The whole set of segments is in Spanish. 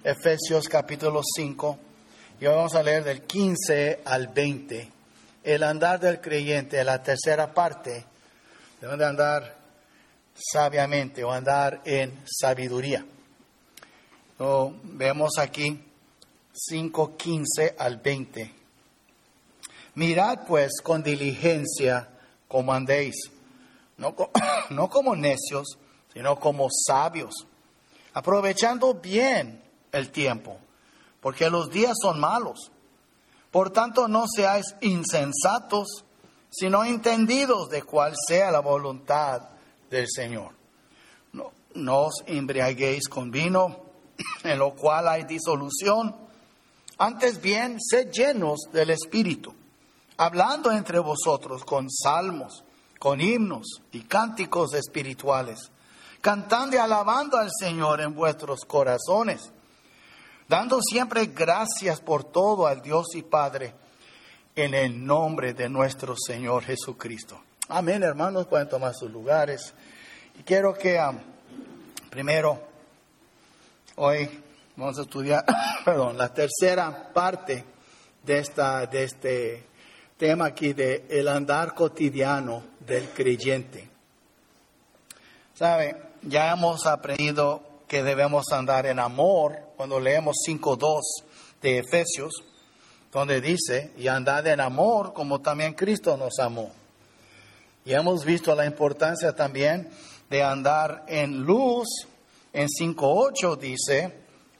Efesios capítulo 5, y hoy vamos a leer del 15 al 20. El andar del creyente, la tercera parte, deben de andar sabiamente o andar en sabiduría. Vemos aquí 5:15 al 20. Mirad pues con diligencia como andéis, no como necios, sino como sabios, aprovechando bien el tiempo, porque los días son malos. Por tanto, no seáis insensatos, sino entendidos de cuál sea la voluntad del Señor. No os embriaguéis con vino, en lo cual hay disolución. Antes bien, sed llenos del Espíritu, hablando entre vosotros con salmos, con himnos y cánticos espirituales, cantando y alabando al Señor en vuestros corazones, dando siempre gracias por todo al Dios y Padre, en el nombre de nuestro Señor Jesucristo. Amén, hermanos, pueden tomar sus lugares. Y quiero que primero, hoy vamos a estudiar la tercera parte de este tema aquí de el andar cotidiano del creyente. ¿Sabe? Ya hemos aprendido que debemos andar en amor cuando leemos 5:2 de Efesios, donde dice, y andad en amor como también Cristo nos amó. Y hemos visto la importancia también de andar en luz. En 5:8 dice,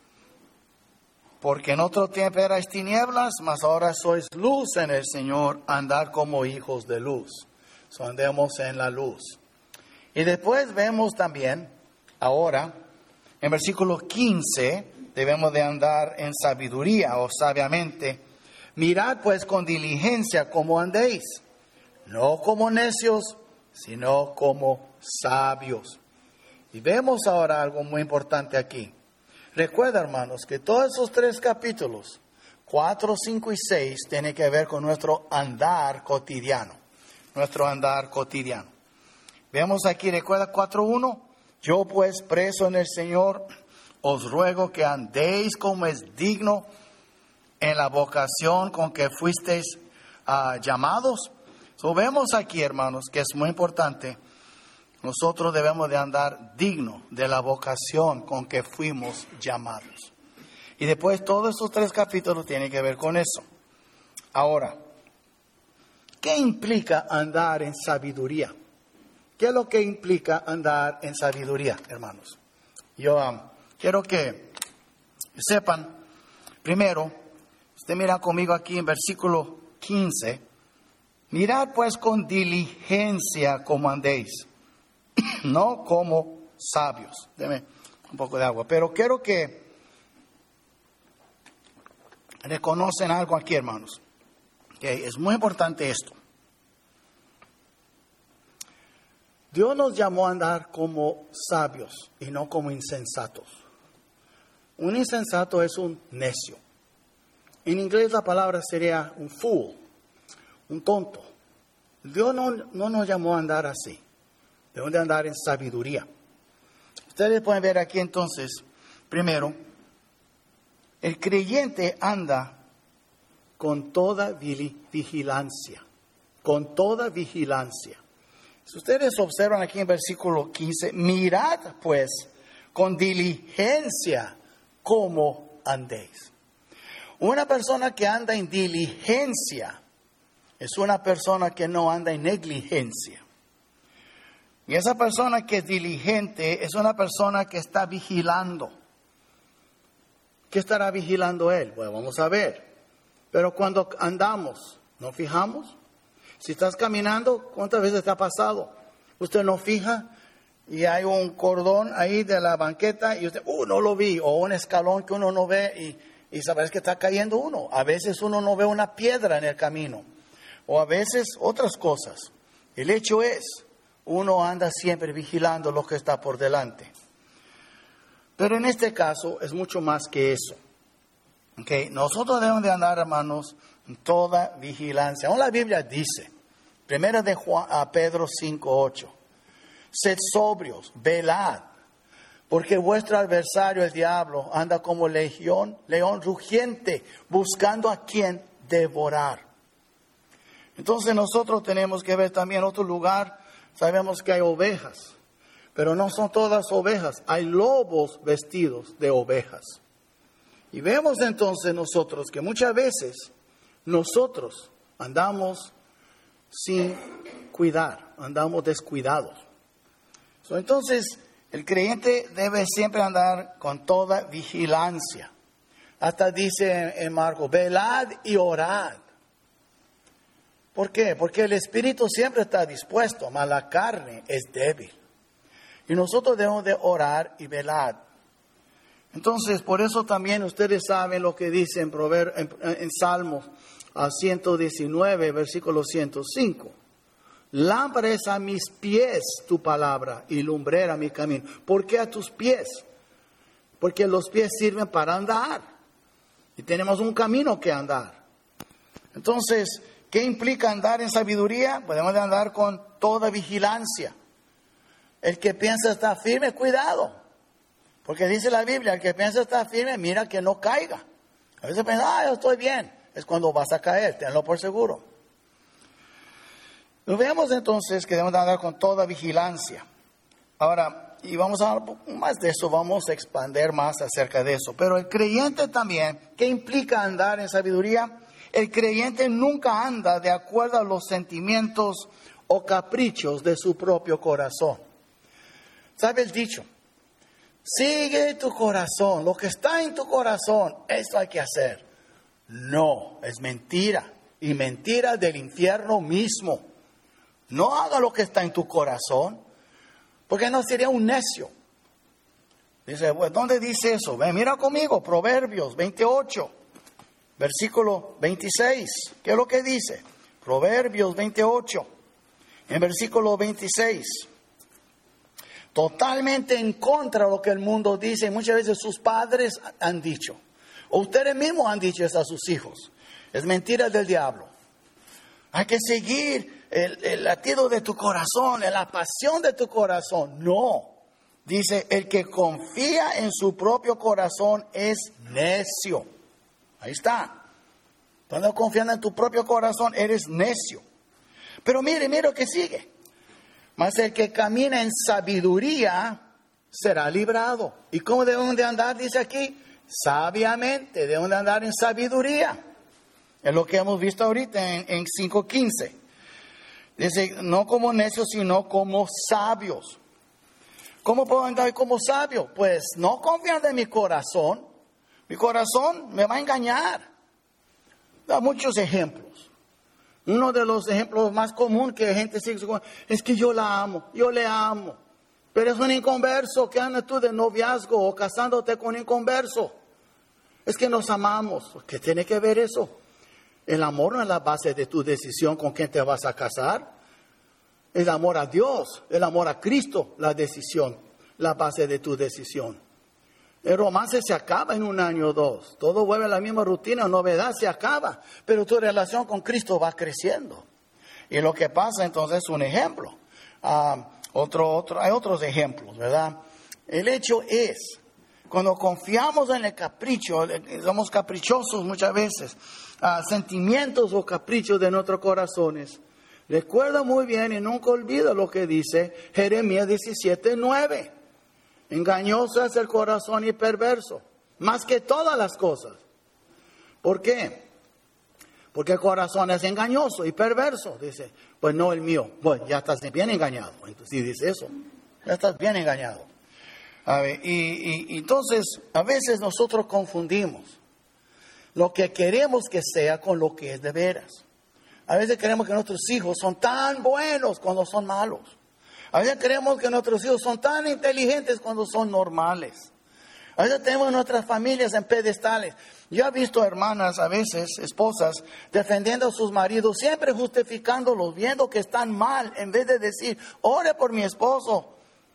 porque en otro tiempo erais tinieblas, mas ahora sois luz en el Señor, andar como hijos de luz. So, andemos en la luz. Y después vemos también, ahora, en versículo 15, debemos de andar en sabiduría o sabiamente. Mirad pues con diligencia cómo andéis, no como necios, sino como sabios. Y vemos ahora algo muy importante aquí. Recuerda, hermanos, que todos esos 3 capítulos, 4, 5 y 6, tienen que ver con nuestro andar cotidiano. Nuestro andar cotidiano. Vemos aquí, recuerda 4:1. Yo pues, preso en el Señor, os ruego que andéis como es digno en la vocación con que fuisteis llamados. So, vemos aquí, hermanos, que es muy importante. Nosotros debemos de andar digno de la vocación con que fuimos llamados. Y después todos estos 3 capítulos tienen que ver con eso. Ahora, ¿qué implica andar en sabiduría? ¿Qué es lo que implica andar en sabiduría, hermanos? Yo quiero que sepan, primero, usted mira conmigo aquí en versículo 15, mirad pues con diligencia como andéis, no como sabios. Deme un poco de agua, pero quiero que reconocen algo aquí, hermanos. Okay, es muy importante esto. Dios nos llamó a andar como sabios y no como insensatos. Un insensato es un necio. En inglés la palabra sería un fool, un tonto. Dios no nos llamó a andar así. Debemos de andar en sabiduría. Ustedes pueden ver aquí entonces, primero, el creyente anda con toda vigilancia. Con toda vigilancia. Si ustedes observan aquí en versículo 15, mirad pues con diligencia cómo andéis. Una persona que anda en diligencia es una persona que no anda en negligencia. Y esa persona que es diligente es una persona que está vigilando. ¿Qué estará vigilando él? Bueno, vamos a ver. Pero cuando andamos, ¿no fijamos? Si estás caminando, ¿cuántas veces te ha pasado? Usted no fija y hay un cordón ahí de la banqueta y usted, no lo vi. O un escalón que uno no ve y sabes que está cayendo uno. A veces uno no ve una piedra en el camino. O a veces otras cosas. El hecho es, uno anda siempre vigilando lo que está por delante. Pero en este caso es mucho más que eso. Okay. Nosotros debemos de andar, hermanos, en toda vigilancia. Aún la Biblia dice, primera de Pedro 5:8, sed sobrios, velad, Porque vuestro adversario, el diablo, anda como león rugiente, buscando a quien devorar. Entonces nosotros tenemos que ver también otro lugar. Sabemos que hay ovejas, pero no son todas ovejas. Hay lobos vestidos de ovejas. Y vemos entonces nosotros que muchas veces nosotros andamos sin cuidar, andamos descuidados. Entonces, el creyente debe siempre andar con toda vigilancia. Hasta dice en Marcos, velad y orad. ¿Por qué? Porque el espíritu siempre está dispuesto, mas la carne es débil. Y nosotros debemos de orar y velar. Entonces, por eso también ustedes saben lo que dice en Salmos 119, versículo 105. Lámpara es a mis pies tu palabra y lumbrera mi camino. ¿Por qué a tus pies? Porque los pies sirven para andar. Y tenemos un camino que andar. Entonces, ¿qué implica andar en sabiduría? Podemos andar con toda vigilancia. El que piensa estar firme, cuidado. Porque dice la Biblia, el que piensa estar firme, mira que no caiga. A veces piensa, yo estoy bien. Es cuando vas a caer, tenlo por seguro. Vemos entonces que debemos andar con toda vigilancia. Ahora, y vamos a hablar más de eso, vamos a expandir más acerca de eso. Pero el creyente también, ¿qué implica andar en sabiduría? El creyente nunca anda de acuerdo a los sentimientos o caprichos de su propio corazón. ¿Sabe el dicho? Sigue tu corazón, lo que está en tu corazón, eso hay que hacer. No, es mentira, y mentira del infierno mismo. No haga lo que está en tu corazón, porque no sería un necio. Dice, pues, ¿dónde dice eso? Ven, mira conmigo, Proverbios 28, versículo 26. ¿Qué es lo que dice? Proverbios 28, en versículo 26. Totalmente en contra de lo que el mundo dice. Muchas veces sus padres han dicho, o ustedes mismos han dicho eso a sus hijos. Es mentira del diablo. Hay que seguir el latido de tu corazón, la pasión de tu corazón. No. Dice, el que confía en su propio corazón es necio. Ahí está. Cuando confiando en tu propio corazón, eres necio. Pero mire lo que sigue. Mas el que camina en sabiduría será librado. ¿Y cómo debemos de andar? Dice aquí, sabiamente. Debemos de andar en sabiduría. Es lo que hemos visto ahorita en 5:15. Dice, no como necios, sino como sabios. ¿Cómo puedo andar como sabio? Pues no confiando en mi corazón. Mi corazón me va a engañar. Da muchos ejemplos. Uno de los ejemplos más comunes que la gente sigue es que yo la amo, yo le amo. Pero es un inconverso. ¿Qué andas tú de noviazgo o casándote con un inconverso? Es que nos amamos. ¿Qué tiene que ver eso? El amor no es la base de tu decisión con quién te vas a casar. El amor a Dios, el amor a Cristo, la decisión, la base de tu decisión. El romance se acaba en 1 año o 2. Todo vuelve a la misma rutina, novedad se acaba. Pero tu relación con Cristo va creciendo. Y lo que pasa entonces es un ejemplo. Hay otros ejemplos, ¿verdad? El hecho es, cuando confiamos en el capricho, somos caprichosos muchas veces, sentimientos o caprichos de nuestros corazones. Recuerda muy bien y nunca olvida lo que dice Jeremías 17:9. Engañoso es el corazón y perverso, más que todas las cosas. ¿Por qué? Porque el corazón es engañoso y perverso. Dice, pues no el mío. Pues ya estás bien engañado. Entonces, si dice eso, ya estás bien engañado. A ver, y entonces, a veces nosotros confundimos lo que queremos que sea con lo que es de veras. A veces creemos que nuestros hijos son tan buenos cuando son malos. A veces creemos que nuestros hijos son tan inteligentes cuando son normales. A veces tenemos nuestras familias en pedestales. Yo he visto hermanas, a veces esposas, defendiendo a sus maridos, siempre justificándolos, viendo que están mal, en vez de decir, ore por mi esposo.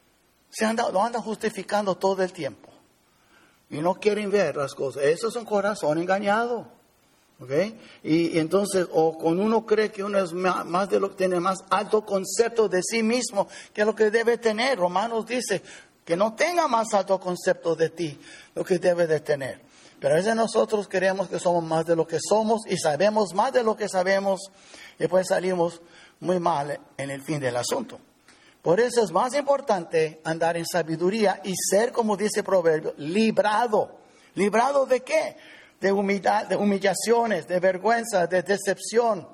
Lo andan justificando todo el tiempo. Y no quieren ver las cosas. Eso es un corazón engañado. ¿Okay? Y entonces, o cuando uno cree que uno es tiene más alto concepto de sí mismo que lo que debe tener. Romanos dice, que no tenga más alto concepto de ti, lo que debes de tener. Pero a veces nosotros creemos que somos más de lo que somos y sabemos más de lo que sabemos y pues salimos muy mal en el fin del asunto. Por eso es más importante andar en sabiduría y ser, como dice el proverbio, librado. ¿Librado de qué? De humillaciones, de vergüenza, de decepción,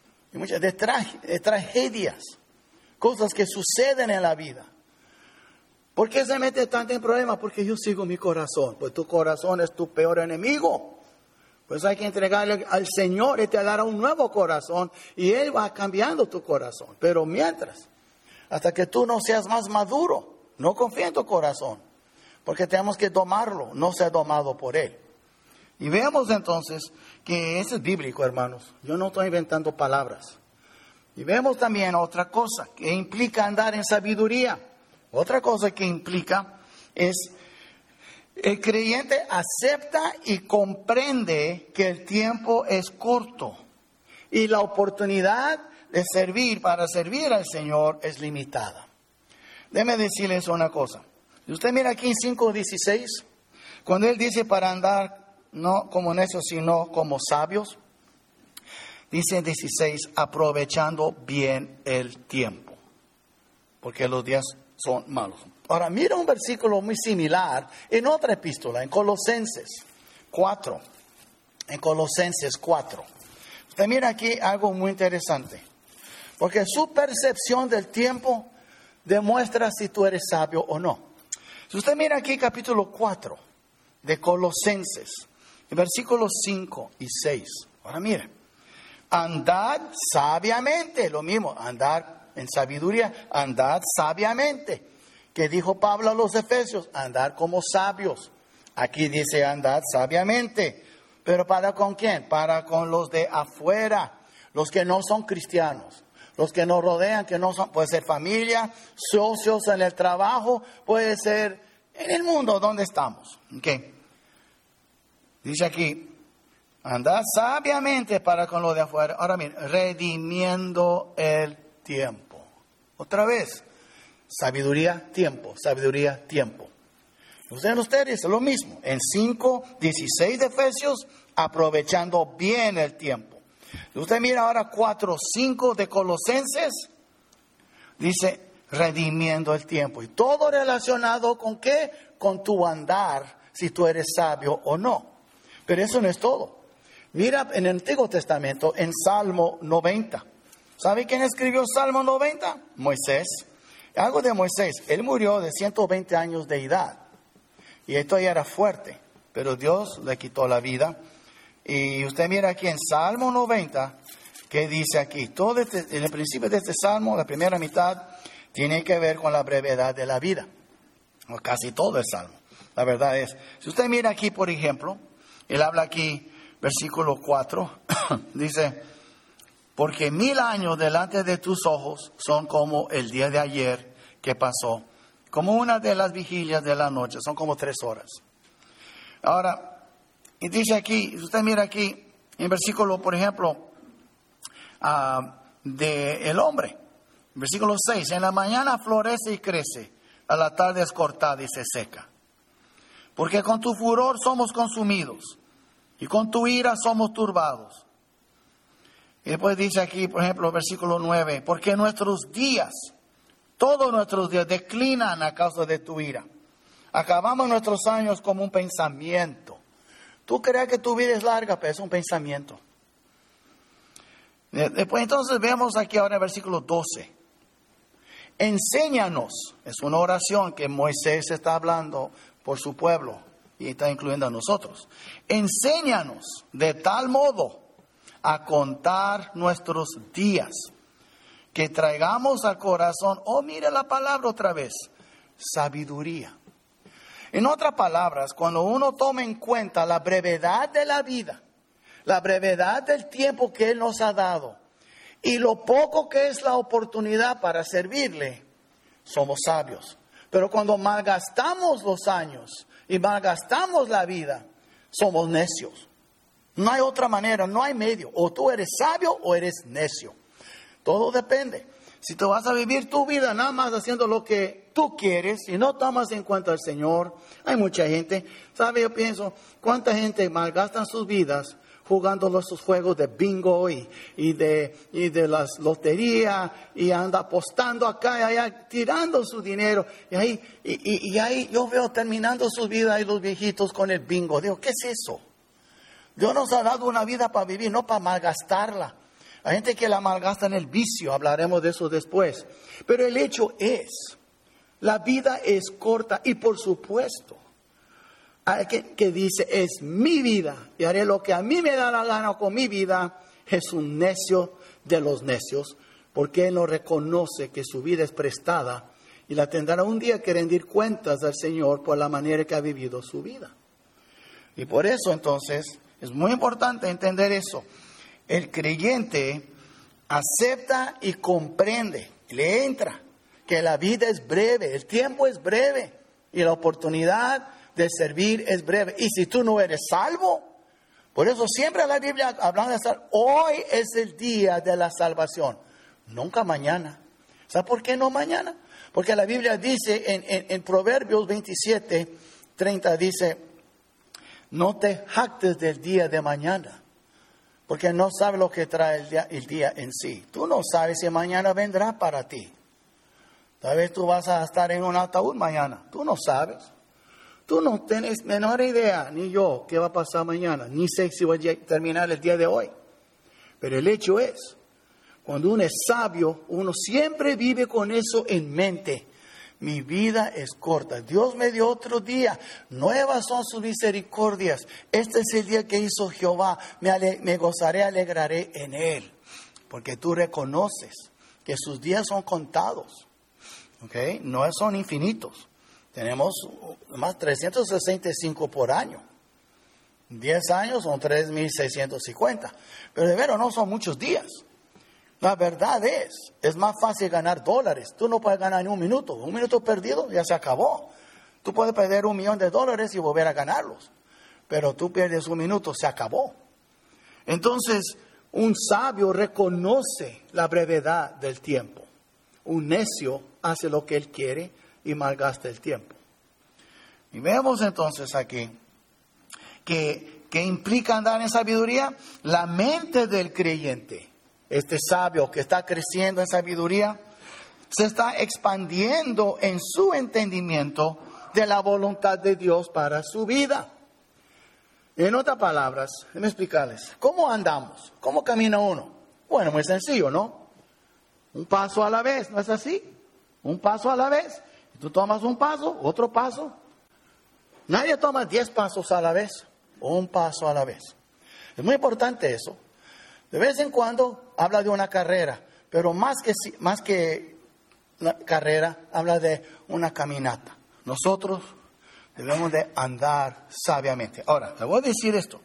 de tragedias, cosas que suceden en la vida. ¿Por qué se mete tanto en problemas? Porque yo sigo mi corazón. Pues tu corazón es tu peor enemigo. Pues hay que entregarle al Señor y te dará un nuevo corazón y Él va cambiando tu corazón. Pero mientras, hasta que tú no seas más maduro, no confía en tu corazón. Porque tenemos que domarlo, no ser domado por Él. Y veamos entonces que eso es bíblico, hermanos. Yo no estoy inventando palabras. Y vemos también otra cosa que implica andar en sabiduría. Otra cosa que implica es el creyente acepta y comprende que el tiempo es corto y la oportunidad de servir para servir al Señor es limitada. Déjeme decirles una cosa. Si usted mira aquí en 5:16, cuando Él dice para andar no como necios sino como sabios, dice en 16, aprovechando bien el tiempo, porque los días son malos. Ahora mira un versículo muy similar en otra epístola, en Colosenses 4. En Colosenses 4. Usted mira aquí algo muy interesante, porque su percepción del tiempo demuestra si tú eres sabio o no. Si usted mira aquí capítulo 4 de Colosenses, versículos 5 y 6. Ahora mire, andad sabiamente, lo mismo, andar en sabiduría, andad sabiamente. Que dijo Pablo a los Efesios, andar como sabios. Aquí dice andad sabiamente. ¿Pero para con quién? Para con los de afuera, los que no son cristianos, los que nos rodean, que no son, puede ser familia, socios en el trabajo, puede ser en el mundo donde estamos. Okay. Dice aquí, andad sabiamente para con los de afuera. Ahora miren, redimiendo el tiempo. Otra vez, sabiduría, tiempo, sabiduría, tiempo. Ustedes es lo mismo. En 5:16 de Efesios, aprovechando bien el tiempo. Usted mira ahora 4:5 de Colosenses, dice redimiendo el tiempo. Y todo relacionado con qué? Con tu andar, si tú eres sabio o no. Pero eso no es todo. Mira en el Antiguo Testamento, en Salmo 90. ¿Sabe quién escribió Salmo 90? Moisés. Algo de Moisés. Él murió de 120 años de edad. Y esto ya era fuerte. Pero Dios le quitó la vida. Y usted mira aquí en Salmo 90, que dice aquí. Todo en el principio de este Salmo, la primera mitad, tiene que ver con la brevedad de la vida. O casi todo el Salmo. La verdad es, si usted mira aquí, por ejemplo, él habla aquí, versículo 4, dice, porque 1000 años delante de tus ojos son como el día de ayer que pasó, como una de las vigilias de la noche, son como 3 horas. Ahora, y dice aquí, usted mira aquí, en versículo, por ejemplo, de el hombre, versículo 6, en la mañana florece y crece, a la tarde es cortada y se seca. Porque con tu furor somos consumidos, y con tu ira somos turbados. Y después dice aquí, por ejemplo, versículo 9, porque nuestros días, todos nuestros días declinan a causa de tu ira. Acabamos nuestros años como un pensamiento. Tú crees que tu vida es larga, pero es un pensamiento. Después entonces vemos aquí ahora el versículo 12. Enséñanos, es una oración que Moisés está hablando por su pueblo y está incluyendo a nosotros. Enséñanos de tal modo a contar nuestros días, que traigamos al corazón, mire la palabra otra vez, sabiduría. En otras palabras, cuando uno toma en cuenta la brevedad de la vida, la brevedad del tiempo que Él nos ha dado, y lo poco que es la oportunidad para servirle, somos sabios. Pero cuando malgastamos los años y malgastamos la vida, somos necios. No hay otra manera, no hay medio. O tú eres sabio o eres necio. Todo depende. Si tú vas a vivir tu vida nada más haciendo lo que tú quieres y no tomas en cuenta al Señor. Hay mucha gente, ¿sabe? Yo pienso, ¿cuánta gente malgastan sus vidas jugando esos juegos de bingo y de las loterías y anda apostando acá y allá, tirando su dinero? Y ahí yo veo terminando su vida ahí los viejitos con el bingo. Digo, ¿qué es eso? Dios nos ha dado una vida para vivir, no para malgastarla. Hay gente que la malgasta en el vicio, hablaremos de eso después. Pero el hecho es, la vida es corta y por supuesto, hay que dice, es mi vida y haré lo que a mí me da la gana con mi vida, es un necio de los necios, porque él no reconoce que su vida es prestada y la tendrá un día que rendir cuentas al Señor por la manera que ha vivido su vida. Y por eso entonces es muy importante entender eso. El creyente acepta y comprende, le entra, que la vida es breve, el tiempo es breve y la oportunidad de servir es breve. Y si tú no eres salvo, por eso siempre la Biblia habla de salvo. Hoy es el día de la salvación, nunca mañana. ¿Sabe por qué no mañana? Porque la Biblia dice en Proverbios 27:30 dice, no te jactes del día de mañana, porque no sabes lo que trae el día en sí. Tú no sabes si mañana vendrá para ti. Tal vez tú vas a estar en un ataúd mañana. Tú no sabes. Tú no tienes menor idea, ni yo, qué va a pasar mañana. Ni sé si voy a terminar el día de hoy. Pero el hecho es, cuando uno es sabio, uno siempre vive con eso en mente. Mi vida es corta. Dios me dio otro día. Nuevas son sus misericordias. Este es el día que hizo Jehová. Me gozaré, alegraré en él. Porque tú reconoces que sus días son contados. ¿Okay? No son infinitos. Tenemos más 365 por año. 10 años son 3,650. Pero de veras no son muchos días. La verdad es más fácil ganar dólares. Tú no puedes ganar en un minuto. Un minuto perdido ya se acabó. Tú puedes perder $1,000,000 y volver a ganarlos. Pero tú pierdes un minuto, se acabó. Entonces, un sabio reconoce la brevedad del tiempo. Un necio hace lo que él quiere y malgasta el tiempo. Y vemos entonces aquí que implica andar en sabiduría. La mente del creyente, este sabio que está creciendo en sabiduría, se está expandiendo en su entendimiento de la voluntad de Dios para su vida. En otras palabras, déjenme explicarles, ¿cómo andamos? ¿Cómo camina uno? Bueno, muy sencillo, ¿no? Un paso a la vez, ¿no es así? Un paso a la vez. Tú tomas un paso, otro paso. Nadie toma 10 pasos a la vez, un paso a la vez. Es muy importante eso. De vez en cuando habla de una carrera, pero más que una carrera, habla de una caminata. Nosotros debemos de andar sabiamente. Ahora, le voy a decir esto.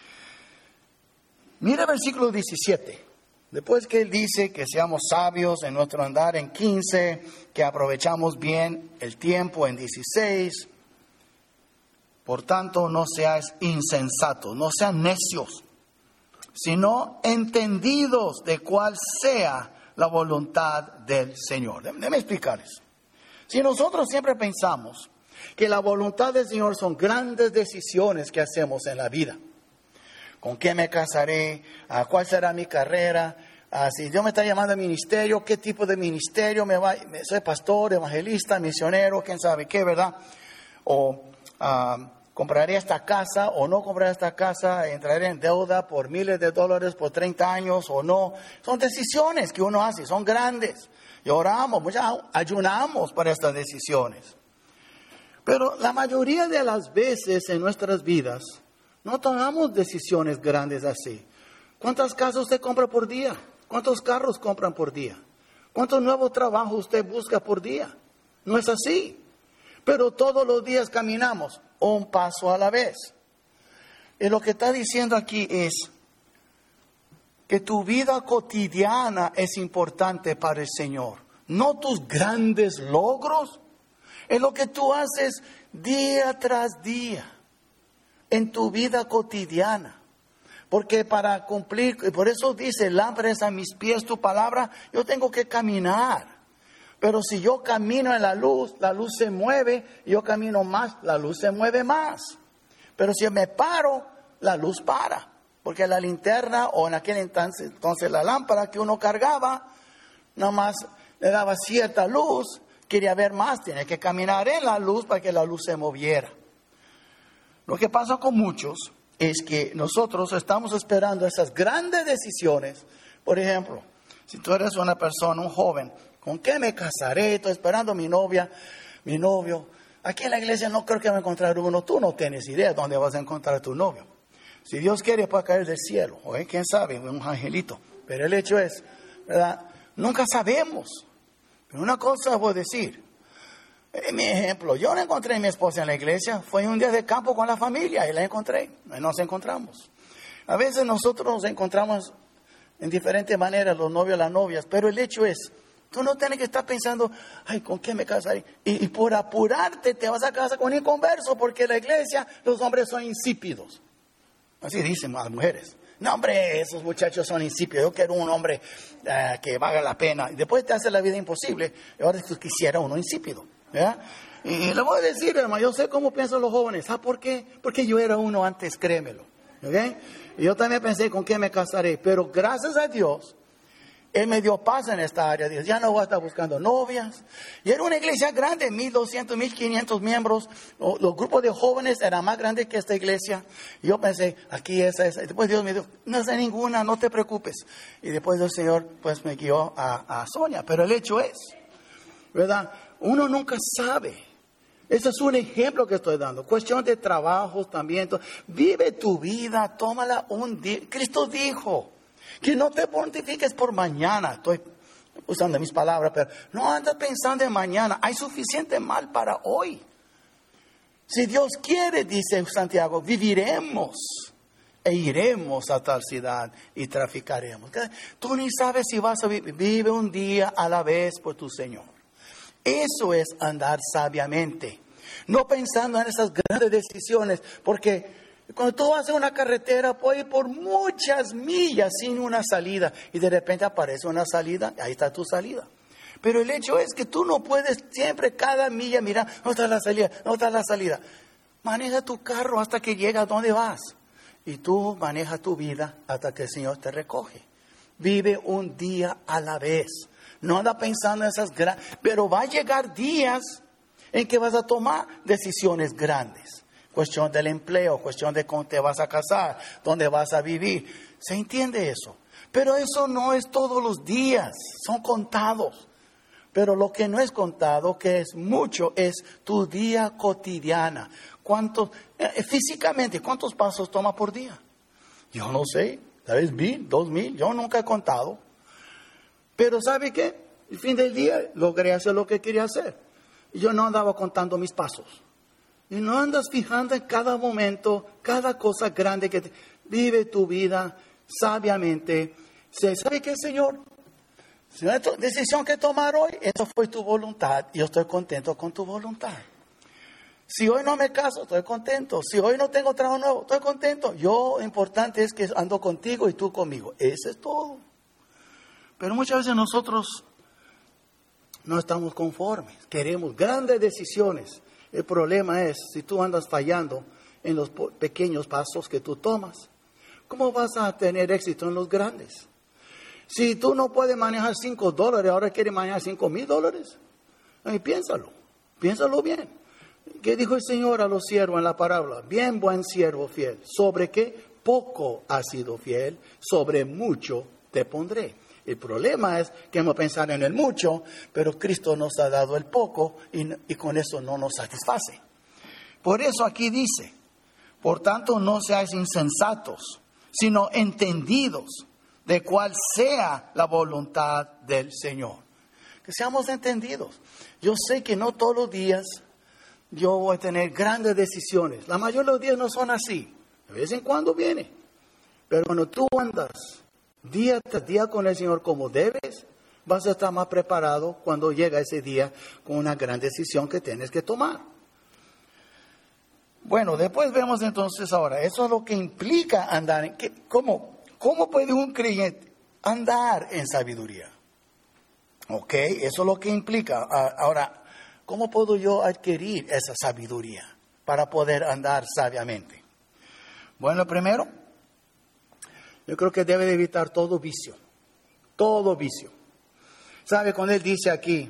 Mira el versículo 17. Después que él dice que seamos sabios en nuestro andar en 15, que aprovechamos bien el tiempo en 16. Por tanto, no seáis insensatos, no sean necios, sino entendidos de cuál sea la voluntad del Señor. Déjenme explicarles. Si nosotros siempre pensamos que la voluntad del Señor son grandes decisiones que hacemos en la vida. ¿Con qué me casaré? ¿Cuál será mi carrera? Si Dios me está llamando al ministerio, ¿qué tipo de ministerio soy pastor, evangelista, misionero, quién sabe qué, ¿verdad? O compraré esta casa o no compraré esta casa, entraré en deuda por miles de dólares por 30 años o no. Son decisiones que uno hace, son grandes. Y oramos, ayunamos para estas decisiones. Pero la mayoría de las veces en nuestras vidas no tomamos decisiones grandes así. ¿Cuántas casas usted compra por día? ¿Cuántos carros compran por día? ¿Cuántos nuevos trabajos usted busca por día? No es así. Pero todos los días caminamos un paso a la vez. Y lo que está diciendo aquí es que tu vida cotidiana es importante para el Señor. No tus grandes logros. Es lo que tú haces día tras día en tu vida cotidiana. Porque para cumplir, y por eso dice, lámpara es a mis pies tu palabra, yo tengo que caminar. Pero si yo camino en la luz se mueve, yo camino más, la luz se mueve más. Pero si me paro, la luz para. Porque la linterna, o en aquel entonces la lámpara que uno cargaba, nomás le daba cierta luz, quería ver más, tiene que caminar en la luz para que la luz se moviera. Lo que pasa con muchos es que nosotros estamos esperando esas grandes decisiones. Por ejemplo, si tú eres una persona, un joven, ¿con qué me casaré? Estoy esperando a mi novia, mi novio. Aquí en la iglesia no creo que va a encontrar uno. Tú no tienes idea de dónde vas a encontrar a tu novio. Si Dios quiere, puede caer del cielo. ¿O quién sabe? Un angelito. Pero el hecho es, ¿verdad? Nunca sabemos. Pero una cosa voy a decir. Mi ejemplo, yo no encontré a mi esposa en la iglesia. Fue un día de campo con la familia y la encontré. Y nos encontramos. A veces nosotros nos encontramos en diferentes maneras, los novios, las novias. Pero el hecho es, tú no tienes que estar pensando, ay, ¿con qué me casaré? Y por apurarte te vas a casar con un inconverso, porque en la iglesia los hombres son insípidos. Así dicen las mujeres. No, hombre, esos muchachos son insípidos. Yo quiero un hombre que valga la pena. Y después te hace la vida imposible. Y ahora quisiera uno insípido. ¿Ya? Y le voy a decir, hermano, yo sé cómo piensan los jóvenes. ¿Sabes por qué? Porque yo era uno antes, créemelo. ¿Okay? Y yo también pensé, ¿con qué me casaré? Pero gracias a Dios, Él me dio paz en esta área. Dios, ya no voy a estar buscando novias. Y era una iglesia grande, 1,200, 1,500 miembros. Los grupos de jóvenes eran más grandes que esta iglesia. Y yo pensé, aquí esa. Y después Dios me dijo, no sé ninguna, no te preocupes. Y después el Señor pues me guió a Sonia. Pero el hecho es, ¿verdad? Uno nunca sabe. Ese es un ejemplo que estoy dando. Cuestión de trabajos también. Vive tu vida, tómala un día. Cristo dijo que no te pontifiques por mañana. Estoy usando mis palabras, pero no andas pensando en mañana. Hay suficiente mal para hoy. Si Dios quiere, dice Santiago, viviremos e iremos a tal ciudad y traficaremos. Tú ni sabes si vas a vivir. Vive un día a la vez por tu Señor. Eso es andar sabiamente. No pensando en esas grandes decisiones, porque cuando tú vas en una carretera, puedes ir por muchas millas sin una salida. Y de repente aparece una salida, ahí está tu salida. Pero el hecho es que tú no puedes siempre cada milla mirar, ¿dónde está la salida? ¿Dónde está la salida? Maneja tu carro hasta que llega a donde vas. Y tú manejas tu vida hasta que el Señor te recoge. Vive un día a la vez. No anda pensando en esas grandes. Pero va a llegar días en que vas a tomar decisiones grandes. Cuestión del empleo, cuestión de cómo te vas a casar, dónde vas a vivir. ¿Se entiende eso? Pero eso no es todos los días, son contados. Pero lo que no es contado, que es mucho, es tu día cotidiana. Físicamente, ¿cuántos pasos toma por día? Yo no sé, tal vez 1,000, 2,000, yo nunca he contado. Pero ¿sabe qué? El fin del día logré hacer lo que quería hacer. Y yo no andaba contando mis pasos. Y no andas fijando en cada momento, cada cosa grande que vive tu vida sabiamente. ¿Sabe qué, Señor? Si la decisión que tomar hoy, eso fue tu voluntad. Y yo estoy contento con tu voluntad. Si hoy no me caso, estoy contento. Si hoy no tengo trabajo nuevo, estoy contento. Lo importante es que ando contigo y tú conmigo. Eso es todo. Pero muchas veces nosotros no estamos conformes. Queremos grandes decisiones. El problema es, si tú andas fallando en los pequeños pasos que tú tomas, ¿cómo vas a tener éxito en los grandes? Si tú no puedes manejar $5, ahora quieres manejar $5,000. Piénsalo bien. ¿Qué dijo el Señor a los siervos en la parábola? Bien, buen siervo fiel. ¿Sobre qué? Poco has sido fiel, sobre mucho te pondré. El problema es que hemos pensado en el mucho, pero Cristo nos ha dado el poco y con eso no nos satisface. Por eso aquí dice, por tanto no seáis insensatos, sino entendidos de cuál sea la voluntad del Señor. Que seamos entendidos. Yo sé que no todos los días yo voy a tener grandes decisiones. La mayoría de los días no son así. De vez en cuando viene. Pero cuando tú andas día tras día con el Señor como debes, vas a estar más preparado cuando llega ese día con una gran decisión que tienes que tomar. Bueno, después vemos entonces ahora, eso es lo que implica andar en... ¿Cómo puede un creyente andar en sabiduría? Ok, eso es lo que implica. Ahora, ¿cómo puedo yo adquirir esa sabiduría para poder andar sabiamente? Bueno, primero, yo creo que debe de evitar todo vicio. Todo vicio. ¿Sabe? Cuando él dice aquí,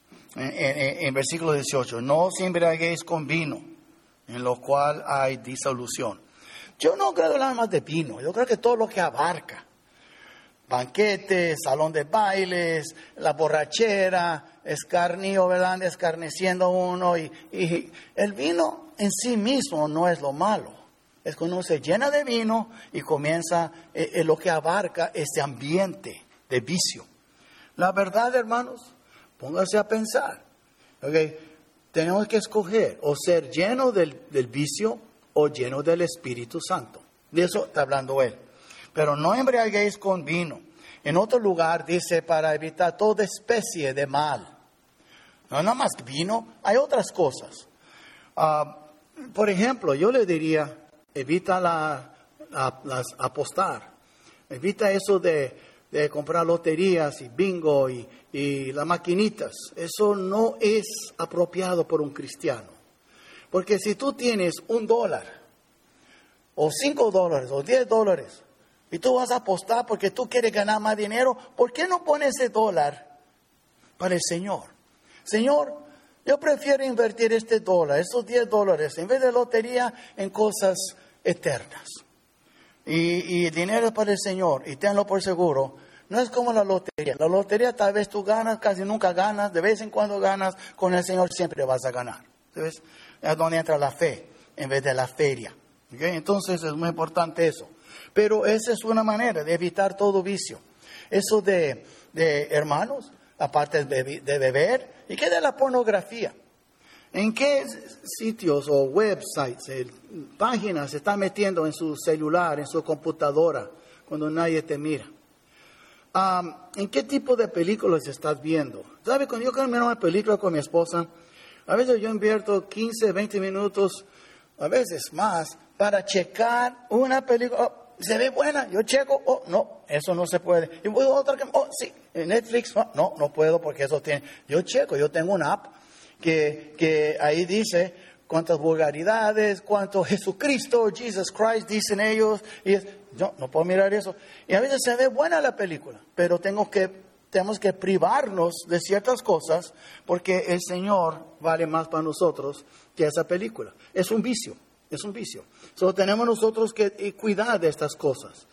en versículo 18, no os embriaguéis con vino, en lo cual hay disolución. Yo no creo nada más de vino, yo creo que todo lo que abarca. Banquetes, salón de bailes, la borrachera, escarnio, ¿verdad? Escarneciendo uno. Y el vino en sí mismo no es lo malo. Es cuando uno se llena de vino y comienza lo que abarca este ambiente de vicio. La verdad, hermanos, póngase a pensar. ¿Okay? Tenemos que escoger o ser lleno del vicio o lleno del Espíritu Santo. De eso está hablando él. Pero no embriaguéis con vino. En otro lugar dice para evitar toda especie de mal. No nada más vino, hay otras cosas. Por ejemplo, yo le diría, evita las apostar. Evita eso de comprar loterías y bingo y las maquinitas. Eso no es apropiado por un cristiano. Porque si tú tienes $1 o $5 o $10 y tú vas a apostar porque tú quieres ganar más dinero, ¿por qué no pones ese dólar para el Señor? Señor, yo prefiero invertir este $, esos $10 en vez de lotería en cosas eternas. Y el dinero es para el Señor y tenlo por seguro. No es como la lotería. La lotería tal vez tú ganas, casi nunca ganas, de vez en cuando ganas, con el Señor siempre vas a ganar. ¿Sabes? Es donde entra la fe en vez de la feria. ¿Okay? Entonces es muy importante eso. Pero esa es una manera de evitar todo vicio. Eso de hermanos, aparte de beber, ¿y qué de la pornografía? ¿En qué sitios o websites, páginas se está metiendo en su celular, en su computadora, cuando nadie te mira? ¿En qué tipo de películas estás viendo? ¿Sabe? Cuando yo miro una película con mi esposa, a veces yo invierto 15, 20 minutos, a veces más, para checar una película. Oh, ¿se ve buena? Yo checo. Oh, no, eso no se puede. Y voy a otra que, oh, sí, en Netflix. Oh, no puedo porque eso tiene. Yo checo, yo tengo una app que ahí dice cuántas vulgaridades, cuánto Jesucristo, Jesus Christ, dicen ellos. Y yo no puedo mirar eso. Y a veces se ve buena la película, pero tenemos que privarnos de ciertas cosas porque el Señor vale más para nosotros que esa película. Es un vicio. Es un vicio. Solo tenemos nosotros que cuidar de estas cosas.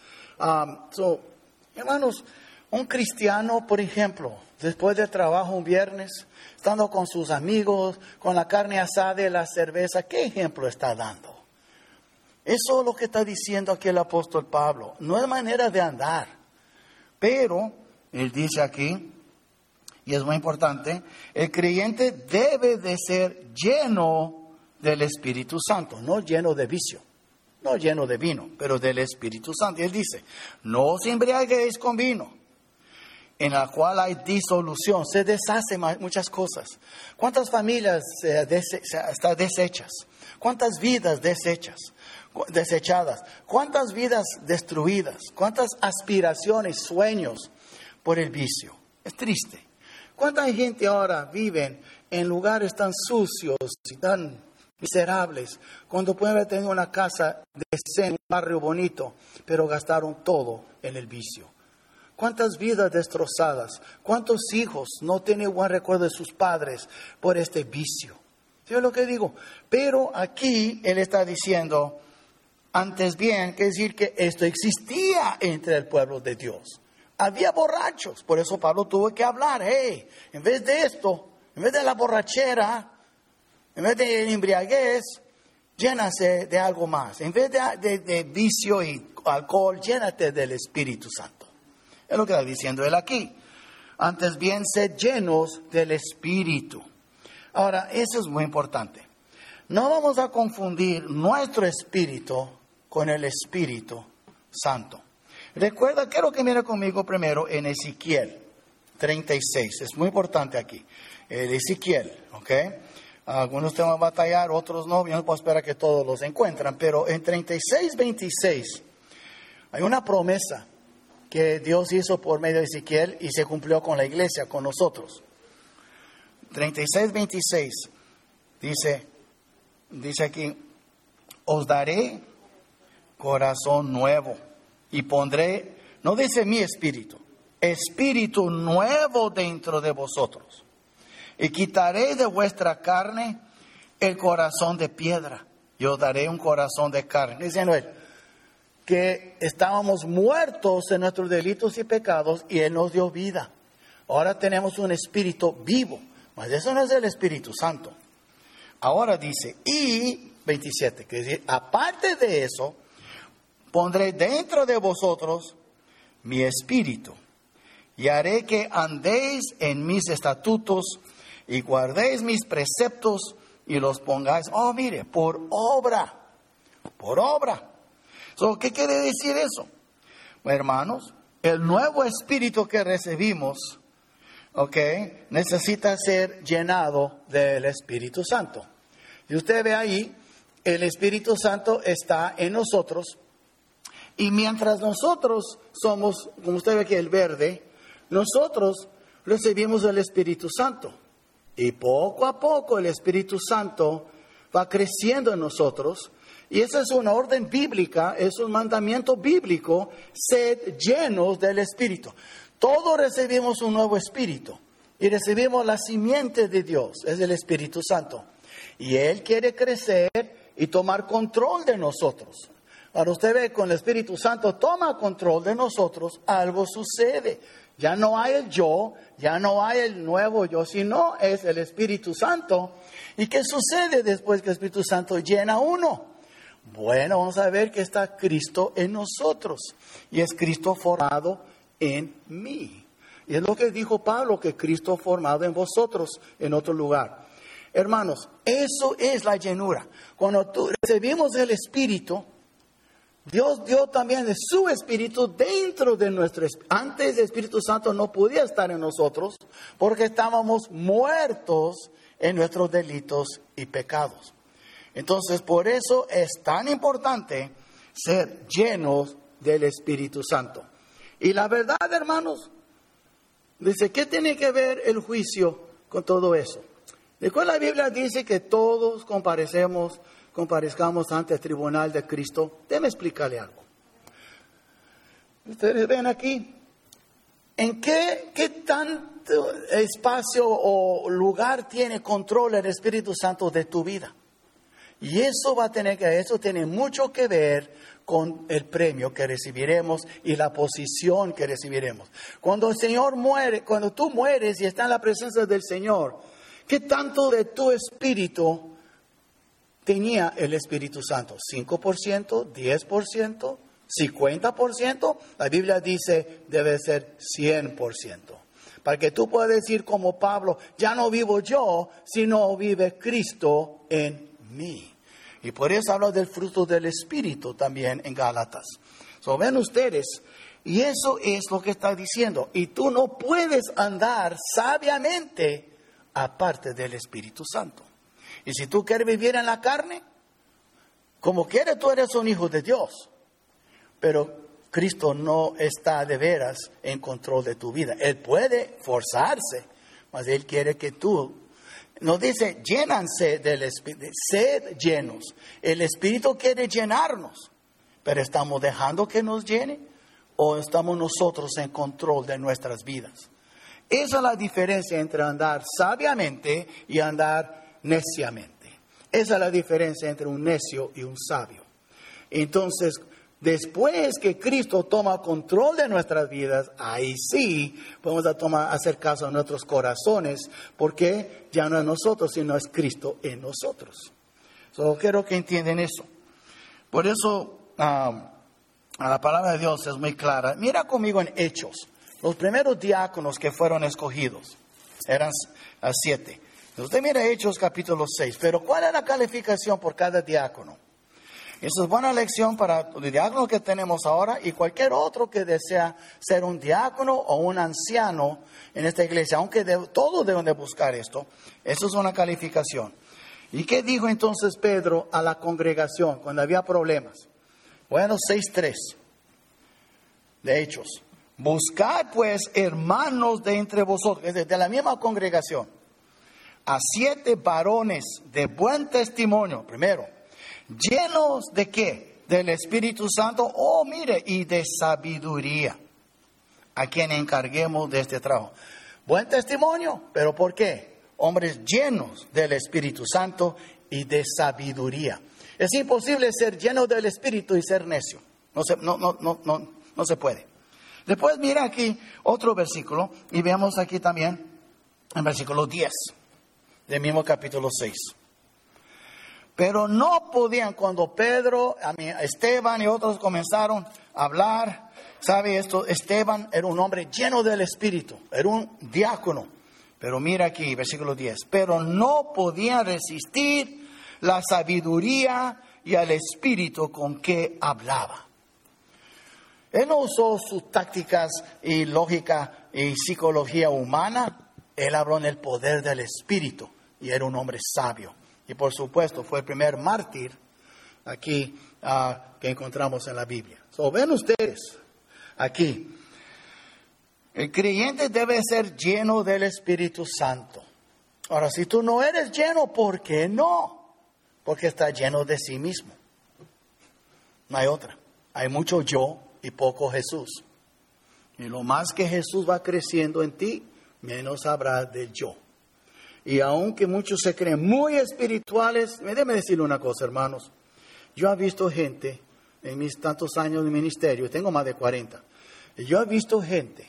Hermanos, un cristiano, por ejemplo, después del trabajo un viernes, estando con sus amigos, con la carne asada y la cerveza, ¿qué ejemplo está dando? Eso es lo que está diciendo aquí el apóstol Pablo. No es manera de andar. Pero, él dice aquí, y es muy importante, el creyente debe de ser lleno del Espíritu Santo, no lleno de vicio, no lleno de vino, pero del Espíritu Santo. Y él dice, no os embriaguéis con vino, en la cual hay disolución, se deshacen muchas cosas. ¿Cuántas familias están deshechas? ¿Cuántas vidas desechadas? ¿Cuántas vidas destruidas? ¿Cuántas aspiraciones, sueños por el vicio? Es triste. ¿Cuánta gente ahora vive en lugares tan sucios y tan miserables, cuando pueden haber tenido una casa decente, un barrio bonito, pero gastaron todo en el vicio? ¿Cuántas vidas destrozadas? ¿Cuántos hijos no tienen buen recuerdo de sus padres por este vicio? ¿Sí lo que digo? Pero aquí él está diciendo, antes bien, que decir que esto existía entre el pueblo de Dios. Había borrachos, por eso Pablo tuvo que hablar, en vez de esto, en vez de la borrachera, en vez de embriaguez, llénase de algo más. En vez de vicio y alcohol, llénate del Espíritu Santo. Es lo que está diciendo él aquí. Antes bien, sed llenos del Espíritu. Ahora, eso es muy importante. No vamos a confundir nuestro espíritu con el Espíritu Santo. Recuerda, quiero que mire conmigo primero en Ezequiel 36. Es muy importante aquí. El Ezequiel, ¿ok? Algunos te van a batallar, otros no. Yo no puedo esperar que todos los encuentran. Pero en 36, 26 hay una promesa que Dios hizo por medio de Ezequiel y se cumplió con la iglesia, con nosotros. 36:26 dice aquí, os daré corazón nuevo y pondré, no dice mi espíritu nuevo dentro de vosotros. Y quitaré de vuestra carne el corazón de piedra. Yo daré un corazón de carne. Diciendo él que estábamos muertos en nuestros delitos y pecados y Él nos dio vida. Ahora tenemos un espíritu vivo. Mas eso no es el Espíritu Santo. Ahora dice, y 27, que dice, aparte de eso, pondré dentro de vosotros mi espíritu y haré que andéis en mis estatutos y guardéis mis preceptos y los pongáis, mire, por obra. ¿Qué quiere decir eso? Hermanos, el nuevo espíritu que recibimos, necesita ser llenado del Espíritu Santo. Y usted ve ahí, el Espíritu Santo está en nosotros. Y mientras nosotros somos, como usted ve aquí, el verde, nosotros recibimos el Espíritu Santo. Y poco a poco el Espíritu Santo va creciendo en nosotros. Y esa es una orden bíblica, es un mandamiento bíblico, sed llenos del Espíritu. Todos recibimos un nuevo espíritu y recibimos la simiente de Dios, es el Espíritu Santo. Y Él quiere crecer y tomar control de nosotros. Ahora usted ve, con el Espíritu Santo toma control de nosotros, algo sucede. Ya no hay el yo, ya no hay el nuevo yo, sino es el Espíritu Santo. ¿Y qué sucede después que el Espíritu Santo llena a uno? Bueno, vamos a ver que está Cristo en nosotros y es Cristo formado en mí. Y es lo que dijo Pablo, que Cristo formado en vosotros en otro lugar. Hermanos, eso es la llenura. Cuando recibimos el Espíritu, Dios dio también de su Espíritu dentro de nuestro Espíritu. Antes el Espíritu Santo no podía estar en nosotros porque estábamos muertos en nuestros delitos y pecados. Entonces, por eso es tan importante ser llenos del Espíritu Santo. Y la verdad, hermanos, dice, ¿qué tiene que ver el juicio con todo eso? Después la Biblia dice que todos comparezcamos ante el tribunal de Cristo. Déjeme explicarle algo. Ustedes ven aquí, ¿en qué tanto espacio o lugar tiene control el Espíritu Santo de tu vida? Y eso tiene mucho que ver con el premio que recibiremos y la posición que recibiremos. Cuando el Señor muere, cuando tú mueres y estás en la presencia del Señor, ¿qué tanto de tu espíritu tenía el Espíritu Santo? ¿5%? ¿10%? ¿50%? La Biblia dice debe ser 100%. Para que tú puedas decir como Pablo, ya no vivo yo, sino vive Cristo en mí. Y por eso hablo del fruto del Espíritu también en Gálatas. Ven ustedes, y eso es lo que está diciendo. Y tú no puedes andar sabiamente aparte del Espíritu Santo. Y si tú quieres vivir en la carne, como quieres, tú eres un hijo de Dios. Pero Cristo no está de veras en control de tu vida. Él puede forzarse, mas Él quiere que tú... Nos dice, llénanse del Espíritu, sed llenos. El Espíritu quiere llenarnos, pero ¿estamos dejando que nos llene o estamos nosotros en control de nuestras vidas? Esa es la diferencia entre andar sabiamente y andar neciamente. Esa es la diferencia entre un necio y un sabio. Entonces, después que Cristo toma control de nuestras vidas, ahí sí podemos hacer caso a nuestros corazones, porque ya no es nosotros, sino es Cristo en nosotros. Quiero que entiendan eso. Por eso, la palabra de Dios es muy clara. Mira conmigo en Hechos. Los primeros diáconos que fueron escogidos eran 7. Usted mira Hechos capítulo 6. Pero ¿cuál es la calificación por cada diácono? Esa es buena lección para el diácono que tenemos ahora y cualquier otro que desea ser un diácono o un anciano en esta iglesia. Aunque todos deben de buscar esto. Eso es una calificación. ¿Y qué dijo entonces Pedro a la congregación cuando había problemas? Bueno, 6:3 de Hechos. Buscad pues, hermanos de entre vosotros, es de la misma congregación, a 7 varones de buen testimonio, primero, llenos de ¿qué? Del Espíritu Santo, mire, y de sabiduría, a quien encarguemos de este trabajo. Buen testimonio, pero ¿por qué? Hombres llenos del Espíritu Santo y de sabiduría. Es imposible ser lleno del Espíritu y ser necio. No se puede. Después mira aquí otro versículo y veamos aquí también en versículo 10 del mismo capítulo 6. Pero no podían, cuando Pedro, Esteban y otros comenzaron a hablar, ¿sabe esto? Esteban era un hombre lleno del Espíritu, era un diácono. Pero mira aquí, versículo 10. Pero no podían resistir la sabiduría y al Espíritu con que hablaba. Él no usó sus tácticas y lógica y psicología humana. Él habló en el poder del Espíritu y era un hombre sabio. Y por supuesto fue el primer mártir aquí que encontramos en la Biblia. Ven ustedes aquí. El creyente debe ser lleno del Espíritu Santo. Ahora, si tú no eres lleno, ¿por qué no? Porque está lleno de sí mismo. No hay otra. Hay mucho yo y poco Jesús. Y lo más que Jesús va creciendo en ti, menos habrá del yo. Y aunque muchos se creen muy espirituales, déjeme decirle una cosa, hermanos. Yo he visto gente en mis tantos años de ministerio, tengo más de 40. Y yo he visto gente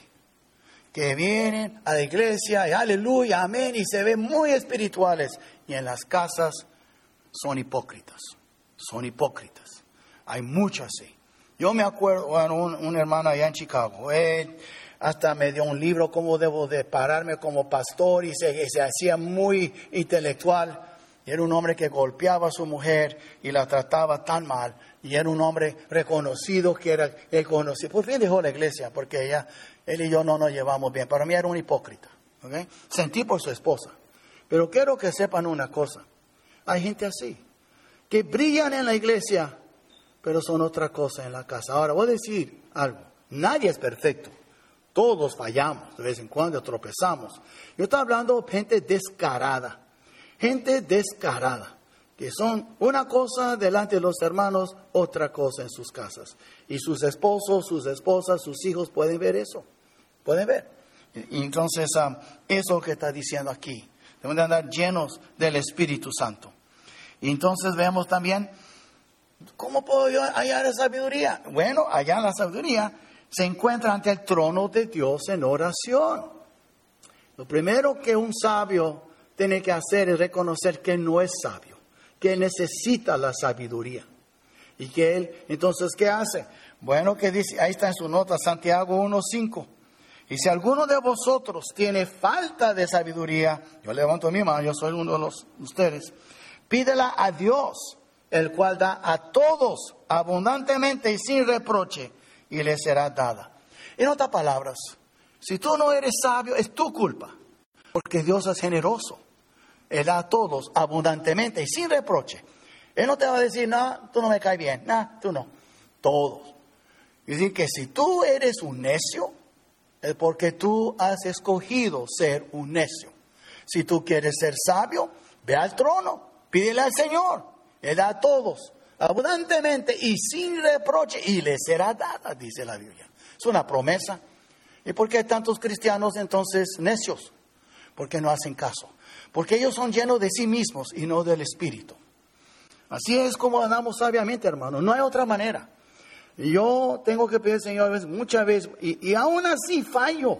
que vienen a la iglesia y aleluya, amén, y se ven muy espirituales. Y en las casas son hipócritas. Son hipócritas. Hay muchos así. Yo me acuerdo, un hermano allá en Chicago, él hasta me dio un libro cómo debo de pararme como pastor y se hacía muy intelectual. Y era un hombre que golpeaba a su mujer y la trataba tan mal. Y era un hombre reconocido que era él conocido. Por fin dejó la iglesia porque él y yo no nos llevamos bien. Para mí era un hipócrita. ¿Okay? Sentí por su esposa. Pero quiero que sepan una cosa. Hay gente así, que brillan en la iglesia, pero son otra cosa en la casa. Ahora voy a decir algo. Nadie es perfecto. Todos fallamos. De vez en cuando tropezamos. Yo estoy hablando de gente descarada. Gente descarada. Que son una cosa delante de los hermanos, otra cosa en sus casas. Y sus esposos, sus esposas, sus hijos pueden ver eso. Pueden ver. Y entonces, eso es lo que está diciendo aquí. Deben de andar llenos del Espíritu Santo. Y entonces vemos también, ¿cómo puedo yo hallar la sabiduría? Bueno, hallar la sabiduría se encuentra ante el trono de Dios en oración. Lo primero que un sabio tiene que hacer es reconocer que no es sabio, que necesita la sabiduría. Y que él, entonces, ¿qué hace? Bueno, que dice, ahí está en su nota, Santiago 1:5. Y si alguno de vosotros tiene falta de sabiduría, yo levanto mi mano, yo soy uno de ustedes, pídela a Dios, el cual da a todos abundantemente y sin reproche, y le será dada. En otras palabras, si tú no eres sabio, es tu culpa, porque Dios es generoso. Él da a todos abundantemente y sin reproche. Él no te va a decir, no, tú no me caes bien, no, tú no. Todos. Y decir que si tú eres un necio, es porque tú has escogido ser un necio. Si tú quieres ser sabio, ve al trono, pídele al Señor. Él da a todos abundantemente y sin reproche, y le será dada, dice la Biblia. Es una promesa. ¿Y por qué hay tantos cristianos entonces necios? Porque no hacen caso. Porque ellos son llenos de sí mismos y no del Espíritu. Así es como andamos sabiamente, hermano. No hay otra manera. Y yo tengo que pedir al Señor muchas veces, y aún así fallo.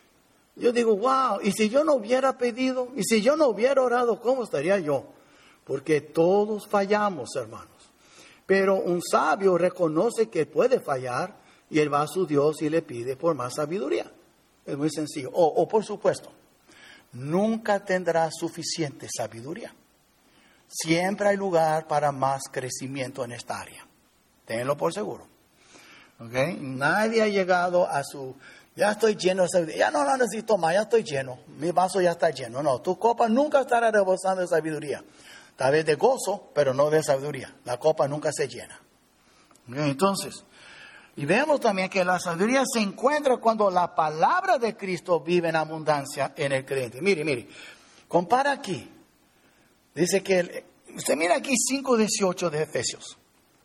Yo digo, wow, y si yo no hubiera pedido, y si yo no hubiera orado, ¿cómo estaría yo? Porque todos fallamos, hermanos. Pero un sabio reconoce que puede fallar, y él va a su Dios y le pide por más sabiduría. Es muy sencillo. O por supuesto, nunca tendrá suficiente sabiduría. Siempre hay lugar para más crecimiento en esta área. Ténganlo por seguro. ¿Okay? Nadie ha llegado a ya estoy lleno de sabiduría. Ya no la necesito más, ya estoy lleno. Mi vaso ya está lleno. No, tu copa nunca estará rebosando de sabiduría. Tal vez de gozo, pero no de sabiduría. La copa nunca se llena. ¿Okay? Entonces, Y vemos también que la sabiduría se encuentra cuando la palabra de Cristo vive en abundancia en el creyente. Mire, compara aquí. Dice que, usted mira aquí 5:18 de Efesios.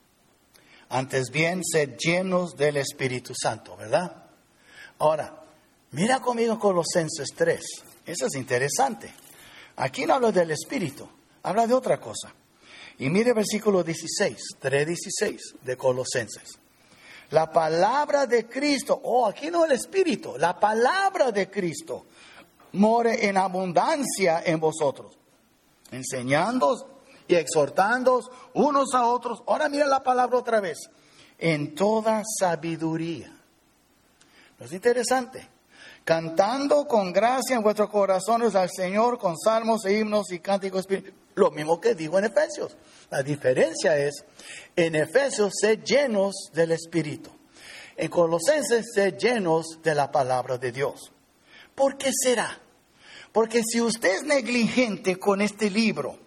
Antes bien, sed llenos del Espíritu Santo, ¿verdad? Ahora, mira conmigo Colosenses 3. Eso es interesante. Aquí no habla del Espíritu, habla de otra cosa. Y mire versículo 16, 3:16 de Colosenses. La palabra de Cristo, aquí no el Espíritu, la palabra de Cristo more en abundancia en vosotros, enseñándoos y exhortándoos unos a otros. Ahora mira la palabra otra vez, en toda sabiduría. ¿No es interesante? Cantando con gracia en vuestros corazones al Señor con salmos e himnos y cánticos espirituales. Lo mismo que digo en Efesios. La diferencia es, en Efesios, sed llenos del Espíritu. En Colosenses, sed llenos de la palabra de Dios. ¿Por qué será? Porque si usted es negligente con este libro,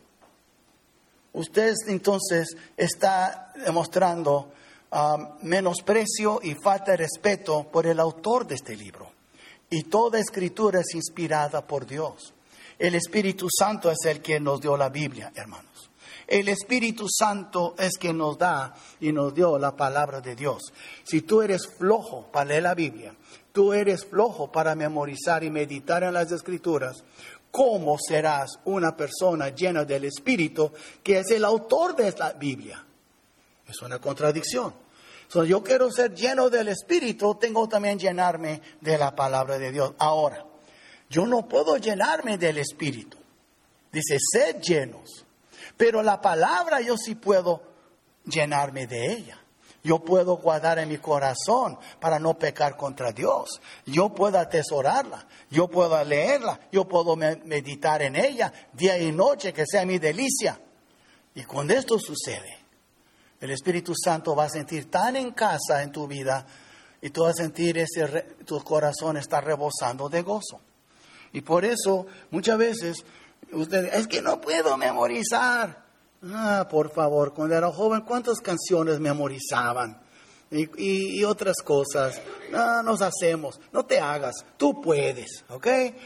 usted entonces está demostrando menosprecio y falta de respeto por el autor de este libro. Y toda escritura es inspirada por Dios. El Espíritu Santo es el que nos dio la Biblia, hermanos. El Espíritu Santo es quien nos da y nos dio la palabra de Dios. Si tú eres flojo para leer la Biblia, tú eres flojo para memorizar y meditar en las Escrituras, ¿cómo serás una persona llena del Espíritu que es el autor de la Biblia? Es una contradicción. So, yo quiero ser lleno del Espíritu, tengo también llenarme de la palabra de Dios. Ahora, yo no puedo llenarme del Espíritu. Dice, sed llenos. Pero la palabra yo sí puedo llenarme de ella. Yo puedo guardar en mi corazón para no pecar contra Dios. Yo puedo atesorarla. Yo puedo leerla. Yo puedo meditar en ella día y noche, que sea mi delicia. Y cuando esto sucede, el Espíritu Santo va a sentir tan en casa en tu vida y tú vas a sentir tu corazón está rebosando de gozo. Y por eso, muchas veces, es que no puedo memorizar. Por favor, cuando era joven, ¿cuántas canciones memorizaban? Y otras cosas. Nos hacemos. No te hagas. Tú puedes, ¿ok?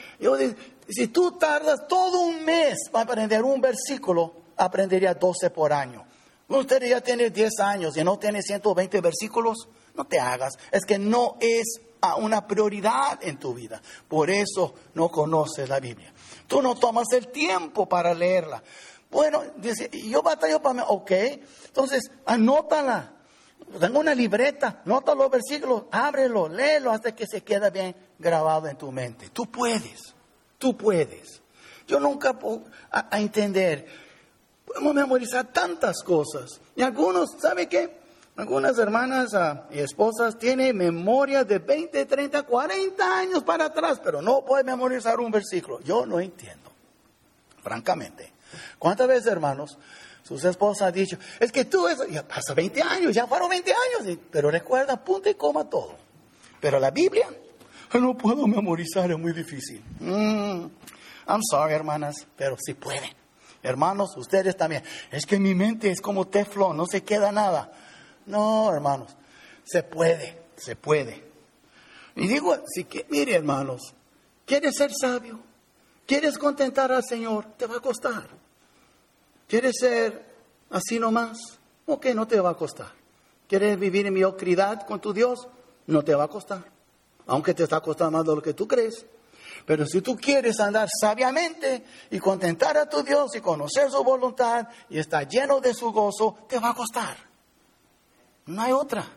Si tú tardas todo un mes para aprender un versículo, aprendería 12 por año. Usted ya tiene 10 años y no tiene 120 versículos. No te hagas. Es que no es una prioridad en tu vida. Por eso no conoces la Biblia. Tú no tomas el tiempo para leerla. Bueno, dice, yo batallo para mí. Ok, entonces anótala. Tengo una libreta, anota los versículos, ábrelo, léelo hasta que se quede bien grabado en tu mente. Tú puedes. Yo nunca puedo entender. Podemos memorizar tantas cosas. Y algunos, ¿sabe qué? Algunas hermanas y esposas tienen memoria de 20, 30, 40 años para atrás, pero no pueden memorizar un versículo. Yo no entiendo, francamente. ¿Cuántas veces, hermanos, sus esposas han dicho, es que tú, ya pasa 20 años, ya fueron 20 años, pero recuerda, punto y coma todo. Pero la Biblia, no puedo memorizar, es muy difícil. I'm sorry, hermanas, pero sí pueden. Hermanos, ustedes también. Es que mi mente es como teflón, no se queda nada. No, hermanos, se puede. Y digo, mire, hermanos, ¿quieres ser sabio? ¿Quieres contentar al Señor? Te va a costar. ¿Quieres ser así nomás? Ok, no te va a costar. ¿Quieres vivir en mediocridad con tu Dios? No te va a costar. Aunque te está costando más de lo que tú crees. Pero si tú quieres andar sabiamente y contentar a tu Dios y conocer su voluntad y estar lleno de su gozo, te va a costar. No hay otra.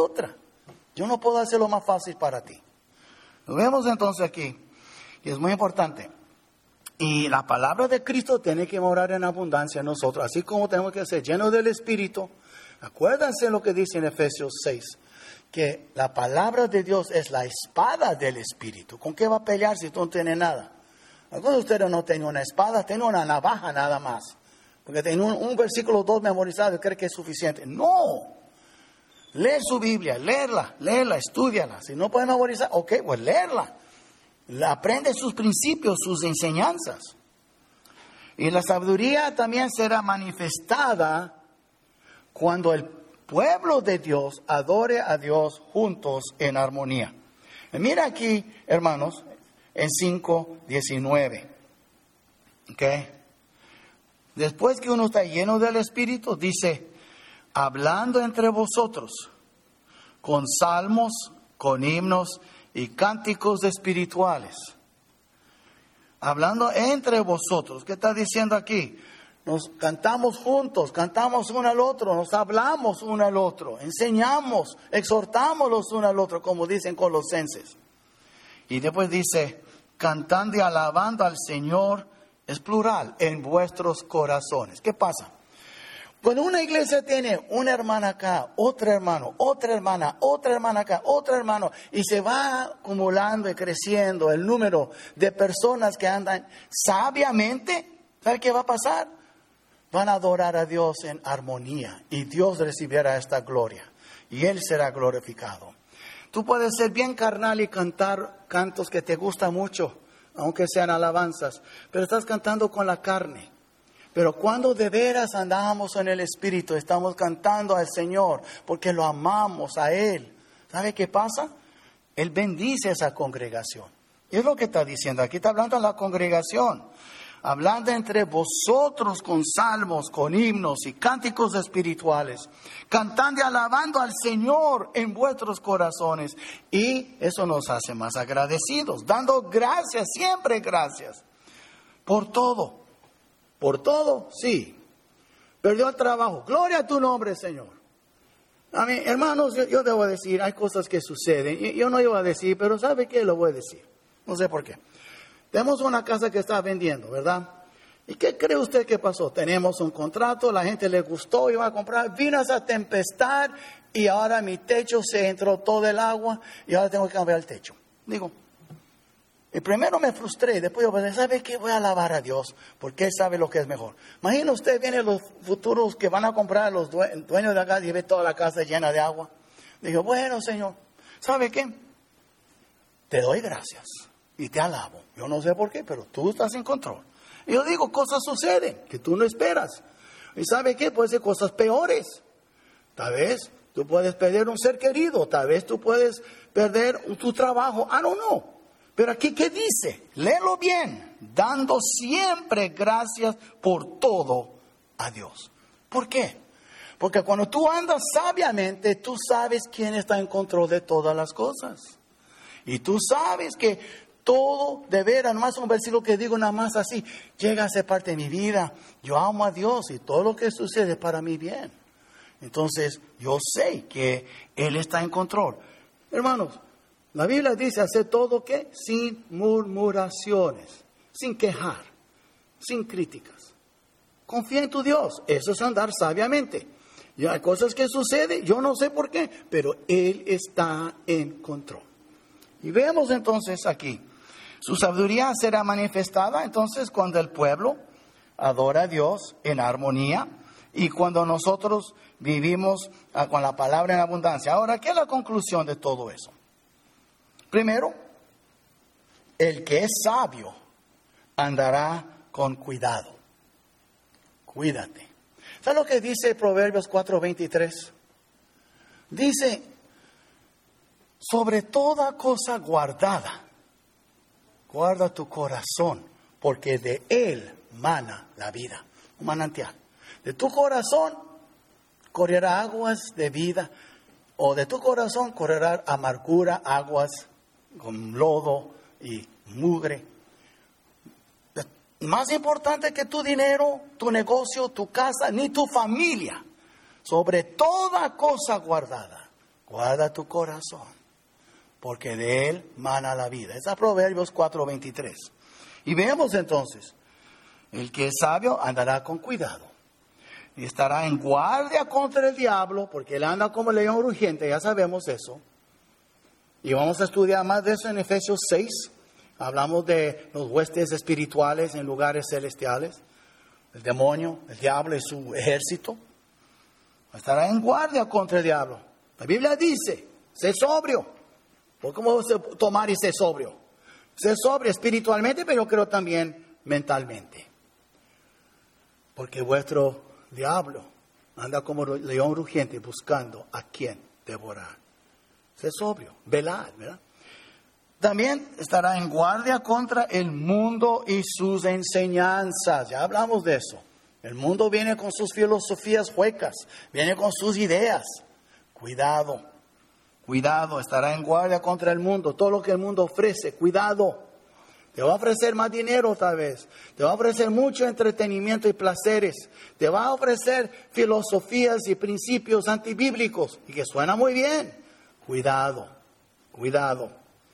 Yo no puedo hacerlo más fácil para ti. Lo vemos entonces aquí, y es muy importante. Y la palabra de Cristo tiene que morar en abundancia en nosotros, así como tenemos que ser llenos del Espíritu. Acuérdense lo que dice en Efesios 6, que la palabra de Dios es la espada del Espíritu. ¿Con qué va a pelear si tú no tienes nada? Algunos de ustedes no tienen una espada, tienen una navaja nada más. Porque tienen un versículo 2 memorizado y creen que es suficiente. No. Lee su Biblia, léela, estúdiala. Si no puede memorizar, ok, pues leerla. Aprende sus principios, sus enseñanzas. Y la sabiduría también será manifestada cuando el pueblo de Dios adore a Dios juntos en armonía. Y mira aquí, hermanos, en 5:19. ¿Ok? Después que uno está lleno del Espíritu, dice, hablando entre vosotros con salmos, con himnos y cánticos espirituales. Hablando entre vosotros. ¿Qué está diciendo aquí? Nos cantamos juntos, cantamos uno al otro, nos hablamos uno al otro, enseñamos, exhortamos los uno al otro, como dicen Colosenses. Y después dice, cantando y alabando al Señor, es plural, en vuestros corazones. ¿Qué pasa? Cuando una iglesia tiene una hermana acá, otra hermano, otra hermana acá, otro hermano, y se va acumulando y creciendo el número de personas que andan sabiamente, ¿sabe qué va a pasar? Van a adorar a Dios en armonía y Dios recibirá esta gloria y Él será glorificado. Tú puedes ser bien carnal y cantar cantos que te gustan mucho, aunque sean alabanzas, pero estás cantando con la carne. Pero cuando de veras andamos en el Espíritu, estamos cantando al Señor porque lo amamos a Él. ¿Sabe qué pasa? Él bendice esa congregación. Y es lo que está diciendo. Aquí está hablando a la congregación. Hablando entre vosotros con salmos, con himnos y cánticos espirituales. Cantando y alabando al Señor en vuestros corazones. Y eso nos hace más agradecidos. Dando gracias, siempre gracias. Por todo. Por todo, sí. Perdió el trabajo. Gloria a tu nombre, Señor. A mí, hermanos, yo debo decir, hay cosas que suceden. Yo no iba a decir, pero ¿sabe qué? Lo voy a decir. No sé por qué. Tenemos una casa que está vendiendo, ¿verdad? ¿Y qué cree usted que pasó? Tenemos un contrato, la gente le gustó, iba a comprar. Vino esa tempestad y ahora mi techo se entró todo el agua y ahora tengo que cambiar el techo. Digo, y primero me frustré, después yo pensé, ¿sabe qué? Voy a alabar a Dios, porque Él sabe lo que es mejor. Imagina usted, vienen los futuros que van a comprar, los dueños de acá, y ve toda la casa llena de agua. Digo, bueno, Señor, ¿sabe qué? Te doy gracias y te alabo. Yo no sé por qué, pero tú estás en control. Y yo digo, cosas suceden que tú no esperas. ¿Y sabe qué? Puede ser cosas peores. Tal vez tú puedes perder un ser querido, tal vez tú puedes perder tu trabajo. I don't know. Pero aquí, ¿qué dice? Léelo bien. Dando siempre gracias por todo a Dios. ¿Por qué? Porque cuando tú andas sabiamente, tú sabes quién está en control de todas las cosas. Y tú sabes que todo de veras, no más un versículo que digo nada más así, llega a ser parte de mi vida. Yo amo a Dios y todo lo que sucede es para mi bien. Entonces, yo sé que Él está en control. Hermanos, la Biblia dice hacer todo ¿qué? Sin murmuraciones, sin quejar, sin críticas. Confía en tu Dios, eso es andar sabiamente. Y hay cosas que suceden, yo no sé por qué, pero Él está en control. Y vemos entonces aquí, su sabiduría será manifestada entonces cuando el pueblo adora a Dios en armonía y cuando nosotros vivimos con la palabra en abundancia. Ahora, ¿qué es la conclusión de todo eso? Primero, el que es sabio andará con cuidado. Cuídate. ¿Sabes lo que dice Proverbios 4:23? Dice, sobre toda cosa guardada, guarda tu corazón, porque de él mana la vida. Un manantial. De tu corazón correrá aguas de vida, o de tu corazón correrá amargura, aguas con lodo y mugre. Más importante que tu dinero, tu negocio, tu casa, ni tu familia. Sobre toda cosa guardada, guarda tu corazón, porque de él mana la vida. Es a Proverbios 4:23. Y veamos entonces, el que es sabio andará con cuidado. Y estará en guardia contra el diablo, porque él anda como león rugiente, ya sabemos eso. Y vamos a estudiar más de eso en Efesios 6. Hablamos de los huestes espirituales en lugares celestiales. El demonio, el diablo y su ejército. Estará en guardia contra el diablo. La Biblia dice, sé sobrio. ¿Cómo tomar y ser sobrio? Ser sobrio espiritualmente, pero creo también mentalmente. Porque vuestro diablo Anda como león rugiente buscando a quien devorar. Sé sobrio, velad, ¿verdad? También estará en guardia contra el mundo y sus enseñanzas. Ya hablamos de eso. El mundo viene con sus filosofías huecas, viene con sus ideas. Cuidado, cuidado, estará en guardia contra el mundo. Todo lo que el mundo ofrece, cuidado. Te va a ofrecer más dinero tal vez. Te va a ofrecer mucho entretenimiento y placeres. Te va a ofrecer filosofías y principios antibíblicos. Y que suena muy bien. Cuidado, cuidado.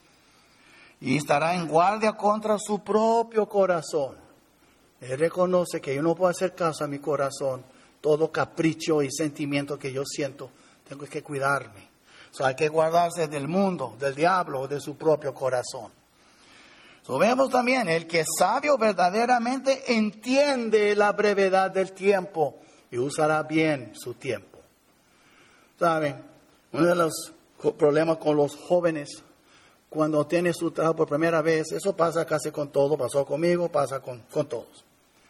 Y estará en guardia contra su propio corazón. Él reconoce que yo no puedo hacer caso a mi corazón. Todo capricho y sentimiento que yo siento, tengo que cuidarme. Hay que guardarse del mundo, del diablo, de su propio corazón. Vemos también, el que es sabio verdaderamente entiende la brevedad del tiempo y usará bien su tiempo. ¿Saben? Uno de los problemas con los jóvenes, cuando tienen su trabajo por primera vez, eso pasa casi con todo, pasó conmigo, pasa con todos.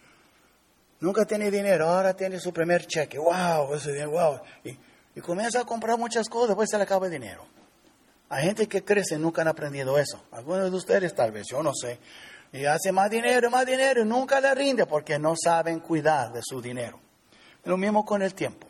Nunca tiene dinero, ahora tiene su primer cheque, wow, ese dinero, wow. Y comienza a comprar muchas cosas, después se le acaba el dinero. Hay gente que crece, nunca han aprendido eso. Algunos de ustedes tal vez, yo no sé. Y hace más dinero y nunca le rinde porque no saben cuidar de su dinero. Lo mismo con el tiempo.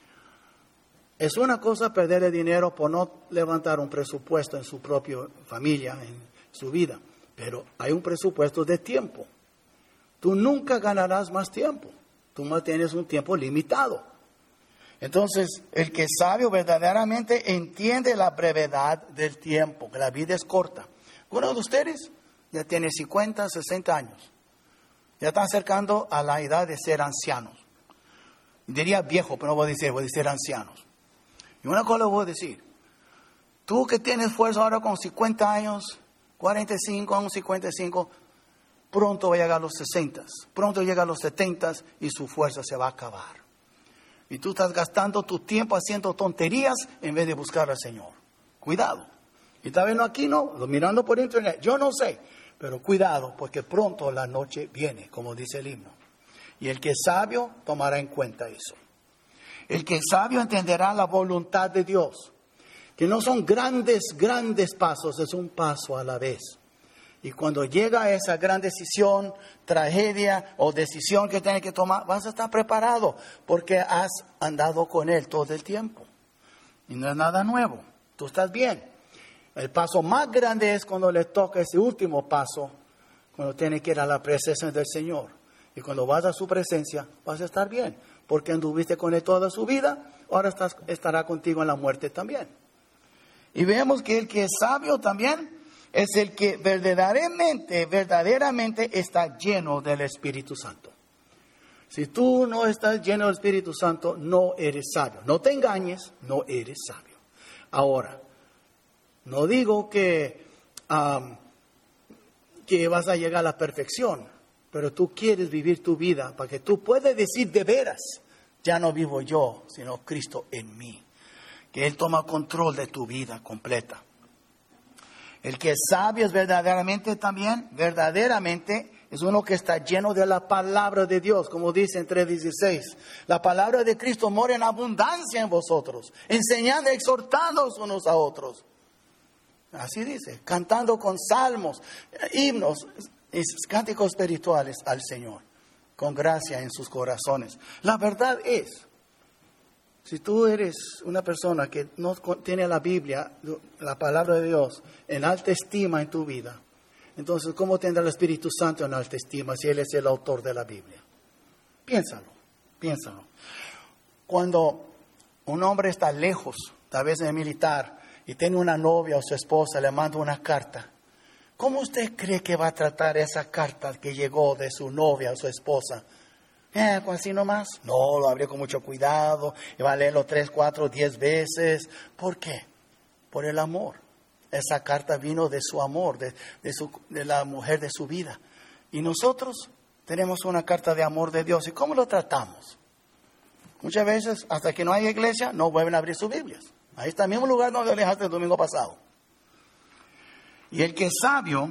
Es una cosa perder el dinero por no levantar un presupuesto en su propia familia, en su vida. Pero hay un presupuesto de tiempo. Tú nunca ganarás más tiempo. Tú no tienes un tiempo limitado. Entonces, el que es sabio verdaderamente entiende la brevedad del tiempo, que la vida es corta. Uno de ustedes ya tiene 50, 60 años. Ya están acercando a la edad de ser ancianos. Diría viejo, pero no voy a decir ancianos. Y una cosa voy a decir. Tú que tienes fuerza ahora con 50 años, 45, aún 55, pronto va a llegar a los 60, pronto llega a los 70 y su fuerza se va a acabar. Y tú estás gastando tu tiempo haciendo tonterías en vez de buscar al Señor. Cuidado. Y tal vez no aquí, no, mirando por internet. Yo no sé. Pero cuidado, porque pronto la noche viene, como dice el himno. Y el que es sabio tomará en cuenta eso. El que es sabio entenderá la voluntad de Dios. Que no son grandes pasos, es un paso a la vez. Y cuando llega a esa gran decisión, tragedia o decisión que tienes que tomar, vas a estar preparado porque has andado con Él todo el tiempo. Y no es nada nuevo. Tú estás bien. El paso más grande es cuando le toca ese último paso, cuando tienes que ir a la presencia del Señor. Y cuando vas a su presencia, vas a estar bien. Porque anduviste con Él toda su vida, ahora estará contigo en la muerte también. Y vemos que el que es sabio también es el que verdaderamente está lleno del Espíritu Santo. Si tú no estás lleno del Espíritu Santo, no eres sabio. No te engañes, no eres sabio. Ahora, no digo que vas a llegar a la perfección, pero tú quieres vivir tu vida para que tú puedas decir de veras, ya no vivo yo, sino Cristo en mí. Que Él toma control de tu vida completa. El que es sabio es verdaderamente, es uno que está lleno de la palabra de Dios, como dice en 3:16. La palabra de Cristo mora en abundancia en vosotros, enseñando, exhortando unos a otros. Así dice, cantando con salmos, himnos, cánticos espirituales al Señor, con gracia en sus corazones. La verdad es, si tú eres una persona que no tiene la Biblia, la palabra de Dios, en alta estima en tu vida, entonces, ¿cómo tendrá el Espíritu Santo en alta estima si Él es el autor de la Biblia? Piénsalo. Cuando un hombre está lejos, tal vez en el militar, y tiene una novia o su esposa, le manda una carta, ¿cómo usted cree que va a tratar esa carta que llegó de su novia o su esposa? ¿Así nomás? No, lo abrió con mucho cuidado, y va a leerlo 3, 4, 10 veces. ¿Por qué? Por el amor. Esa carta vino de su amor, de la mujer de su vida. Y nosotros tenemos una carta de amor de Dios. ¿Y cómo lo tratamos? Muchas veces, hasta que no hay iglesia, no vuelven a abrir sus Biblias. Ahí está el mismo lugar donde lo dejaste el domingo pasado. Y el que es sabio,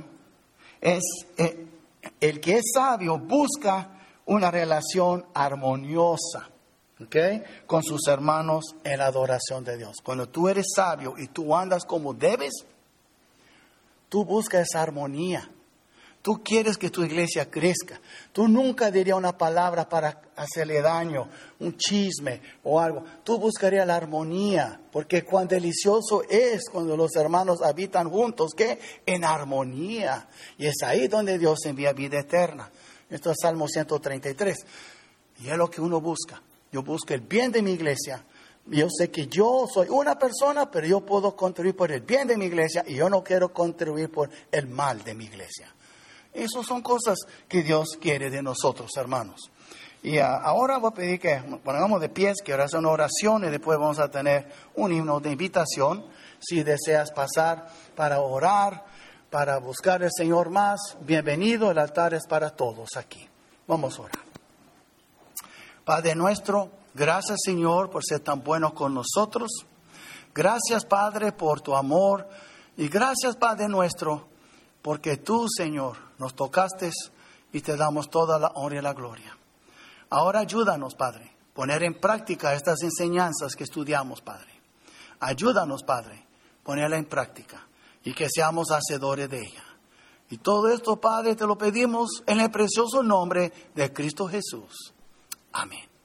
busca una relación armoniosa. ¿Okay? Con sus hermanos en la adoración de Dios. Cuando tú eres sabio y tú andas como debes, tú buscas esa armonía. Tú quieres que tu iglesia crezca. Tú nunca dirías una palabra para hacerle daño, un chisme o algo. Tú buscarías la armonía, porque cuán delicioso es cuando los hermanos habitan juntos, ¿qué? En armonía. Y es ahí donde Dios envía vida eterna. Esto es Salmo 133. Y es lo que uno busca. Yo busco el bien de mi iglesia. Yo sé que yo soy una persona, pero yo puedo contribuir por el bien de mi iglesia y yo no quiero contribuir por el mal de mi iglesia. Esas son cosas que Dios quiere de nosotros, hermanos. Y ahora voy a pedir que pongamos de pies, que ahora hacer una oración y después vamos a tener un himno de invitación. Si deseas pasar para orar, para buscar al Señor más, bienvenido. El altar es para todos aquí. Vamos a orar. Padre nuestro, gracias Señor por ser tan bueno con nosotros. Gracias Padre por tu amor. Y gracias Padre nuestro, porque tú Señor nos tocaste y te damos toda la honra y la gloria. Ahora ayúdanos Padre, poner en práctica estas enseñanzas que estudiamos Padre. Ayúdanos Padre, ponerla en práctica y que seamos hacedores de ella. Y todo esto Padre te lo pedimos en el precioso nombre de Cristo Jesús. Amén.